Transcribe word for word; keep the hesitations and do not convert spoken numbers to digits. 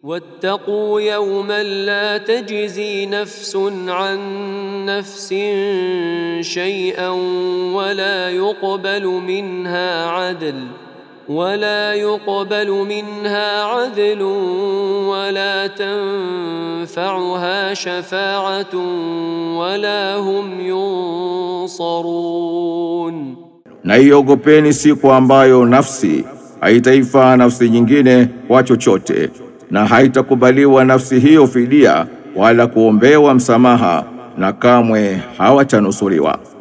واتقوا يوما لا تجزي نفس عن نفس شيئا ولا يقبل منها عدل ولا يقبل منها عدل ولا تنفعها شفاعة ولا هم ينصرون. Na iogopeni siku ambayo nafsi haitaifaa nafsi nyingine kwa chochote, na haitakubaliwa nafsi hiyo fidia wala kuombewa msamaha, na kamwe hawatanusuriwa.